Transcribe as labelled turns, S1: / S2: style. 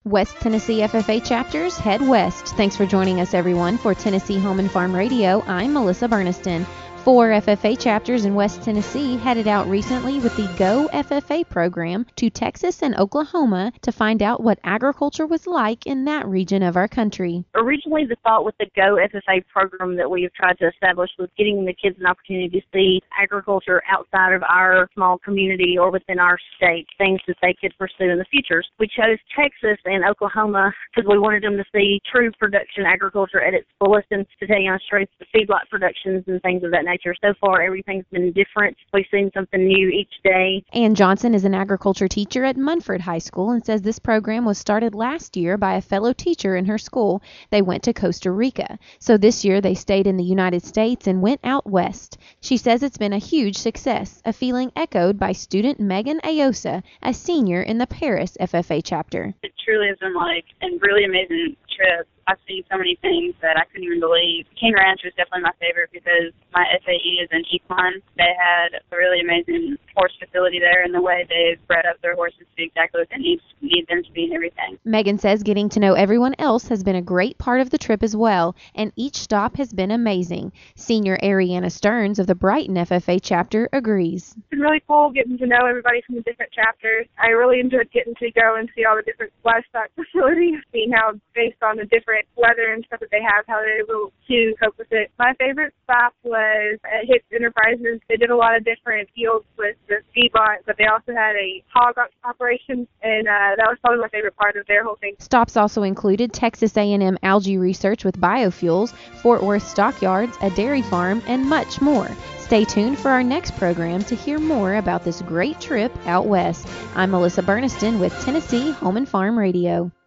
S1: West Tennessee FFA chapters head west. Thanks for joining us, everyone, for Tennessee Home and Farm Radio. I'm Melissa Burniston. 4 FFA chapters in West Tennessee headed out recently with the Go FFA program to Texas and Oklahoma to find out what agriculture was like in that region of our country.
S2: Originally, the thought with the Go FFA program that we have tried to establish was getting the kids an opportunity to see agriculture outside of our small community or within our state, things that they could pursue in the future. We chose Texas and Oklahoma because we wanted them to see true production agriculture at its fullest and to take on straight the feedlot productions and things of that nature. So far, everything's been different. We've seen something new each day.
S1: Ann Johnson is an agriculture teacher at Munford High School and says this program was started last year by a fellow teacher in her school. They went to Costa Rica. So this year they stayed in the United States and went out west. She says it's been a huge success, a feeling echoed by student Megan Ayosa, a senior in the Paris FFA chapter.
S3: It truly has been like a really amazing trip. I've seen so many things that I couldn't even believe. King Ranch was definitely my favorite because my FAE is in Equine. They had a really amazing horse facility there, and the way they've bred up their horses to be exactly what they need them to be and everything.
S1: Megan says getting to know everyone else has been a great part of the trip as well, and each stop has been amazing. Senior Ariana Stearns of the Brighton FFA chapter agrees.
S4: It's been really cool getting to know everybody from the different chapters. I really enjoyed getting to go and see all the different livestock facilities, seeing how based on the different weather and stuff that they have, how they're able to cope with it. My favorite stop was at Hicks Enterprises. They did a lot of different fields with the feedlot, but they also had a hog operation, and that was probably my favorite part of their whole thing.
S1: Stops also included Texas A&M algae research with biofuels, Fort Worth stockyards, a dairy farm, and much more. Stay tuned for our next program to hear more about this great trip out west. I'm Melissa Burniston with Tennessee Home and Farm Radio.